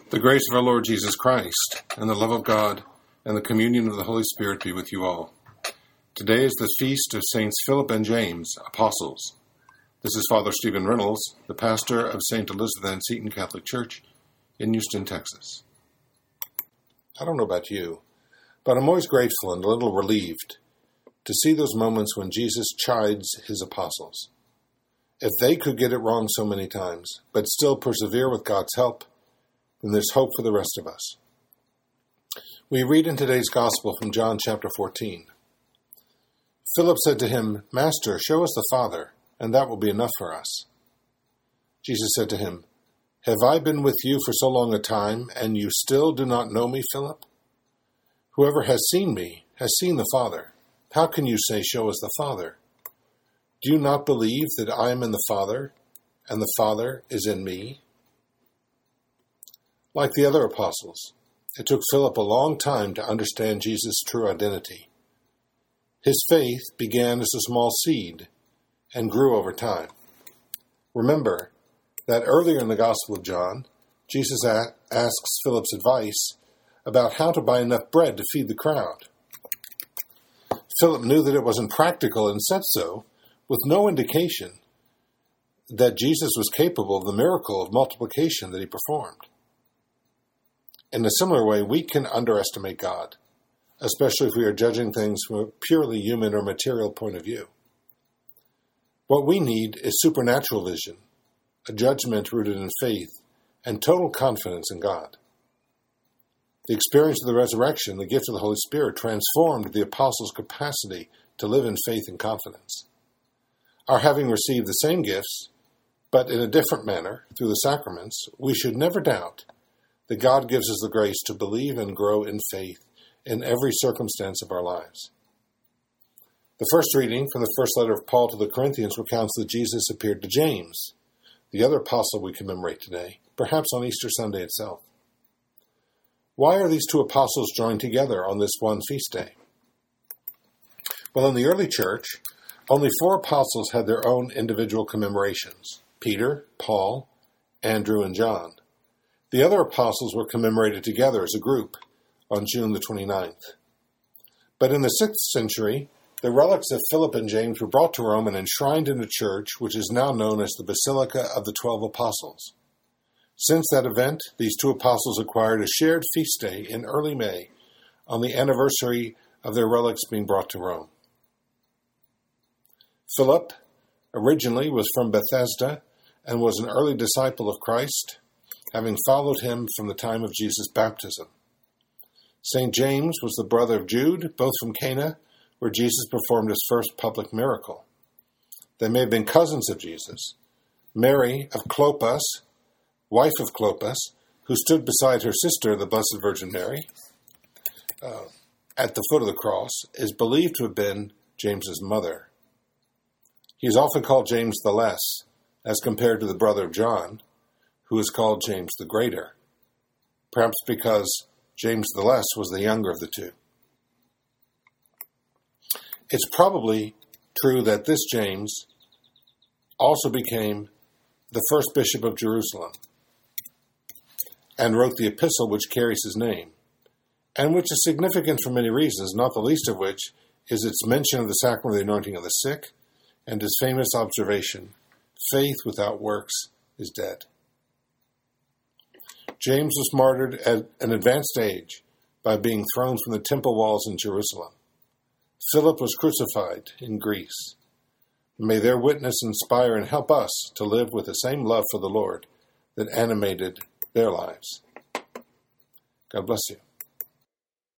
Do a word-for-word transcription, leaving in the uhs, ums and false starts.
The grace of our Lord Jesus Christ, and the love of God, and the communion of the Holy Spirit be with you all. Today is the feast of Saints Philip and James, Apostles. This is Father Stephen Reynolds, the pastor of Saint Elizabeth Ann Seton Catholic Church in Houston, Texas. I don't know about you, but I'm always grateful and a little relieved to see those moments when Jesus chides his apostles. If they could get it wrong so many times, but still persevere with God's help, then there's hope for the rest of us. We read in today's Gospel from John chapter fourteen. Philip said to him, "Master, show us the Father, and that will be enough for us." Jesus said to him, "Have I been with you for so long a time, and you still do not know me, Philip? Whoever has seen me has seen the Father. How can you say, 'Show us the Father'? Do you not believe that I am in the Father, and the Father is in me?" Like the other apostles, it took Philip a long time to understand Jesus' true identity. His faith began as a small seed and grew over time. Remember that earlier in the Gospel of John, Jesus a- asks Philip's advice about how to buy enough bread to feed the crowd. Philip knew that it wasn't practical and said so, with no indication that Jesus was capable of the miracle of multiplication that he performed. In a similar way, we can underestimate God, especially if we are judging things from a purely human or material point of view. What we need is supernatural vision, a judgment rooted in faith, and total confidence in God. The experience of the resurrection, the gift of the Holy Spirit, transformed the apostles' capacity to live in faith and confidence. Our having received the same gifts, but in a different manner, through the sacraments, we should never doubt that God gives us the grace to believe and grow in faith in every circumstance of our lives. The first reading from the first letter of Paul to the Corinthians recounts that Jesus appeared to James, the other apostle we commemorate today, perhaps on Easter Sunday itself. Why are these two apostles joined together on this one feast day? Well, in the early church, only four apostles had their own individual commemorations: Peter, Paul, Andrew, and John. The other apostles were commemorated together as a group on June the twenty-ninth. But in the sixth century, the relics of Philip and James were brought to Rome and enshrined in a church which is now known as the Basilica of the Twelve Apostles. Since that event, these two apostles acquired a shared feast day in early May on the anniversary of their relics being brought to Rome. Philip originally was from Bethsaida and was an early disciple of Christ, having followed him from the time of Jesus' baptism. Saint James was the brother of Jude, both from Cana, where Jesus performed his first public miracle. They may have been cousins of Jesus. Mary of Clopas, wife of Clopas, who stood beside her sister, the Blessed Virgin Mary, uh, at the foot of the cross, is believed to have been James's mother. He is often called James the Less, as compared to the brother of John, who is called James the Greater, perhaps because James the Less was the younger of the two. It's probably true that this James also became the first bishop of Jerusalem and wrote the epistle which carries his name, and which is significant for many reasons, not the least of which is its mention of the sacrament of the anointing of the sick and his famous observation, "Faith without works is dead." James was martyred at an advanced age by being thrown from the temple walls in Jerusalem. Philip was crucified in Greece. May their witness inspire and help us to live with the same love for the Lord that animated their lives. God bless you.